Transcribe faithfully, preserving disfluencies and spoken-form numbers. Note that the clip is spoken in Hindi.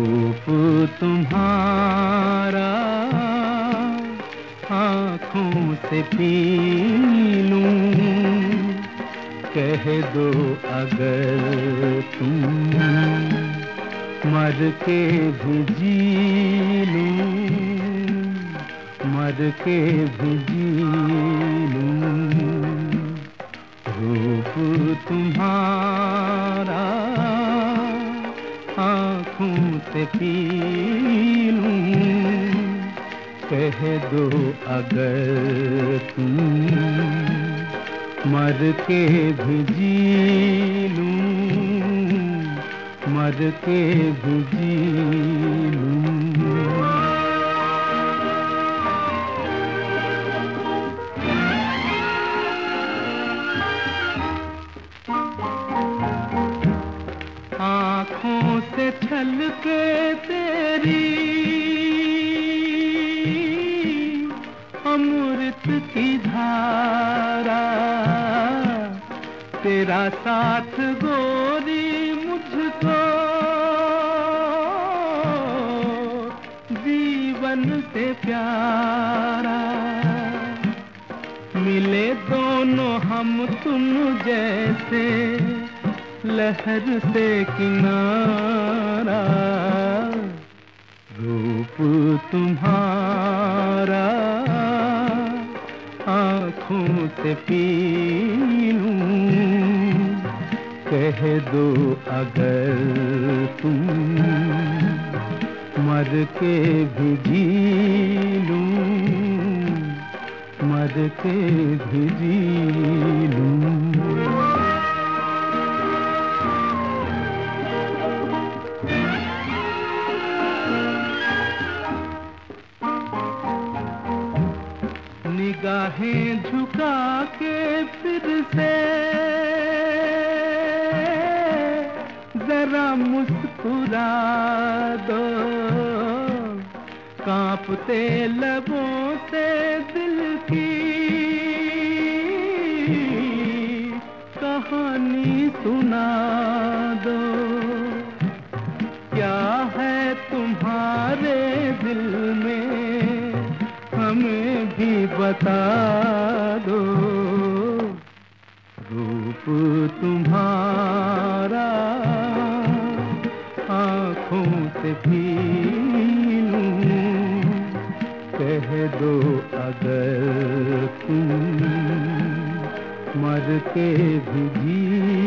रूप तुम्हारा आँखों से पी लूं, कह दो अगर तुम मर के भी जी लूं, मर के भी जी लूं। रूप तुम्हारा आँखों से पी लूं, कह दो अगर तुम मर के भी जी लूं, मर के भी जी लूं। आँखों से छलके तेरी अमृत की धारा, तेरा साथ गोरी मुझको जीवन से प्यारा। मिले दोनों हम तुम जैसे लहर से किनारा, रूप तुम्हारा आँखों से पी लूं, कह दो अगर तुम मर के भी जी लूं, मर के भी जी लूं। निगाहें झुका के फिर से जरा मुस्कुरा दो, कांपते लबों से दिल की कहानी सुना दो। क्या है तुम्हारे दिल में हमें भी बता दो। रूप तुम्हारा आँखों से पी लूं, कह दो अगर तुम मर के भी जी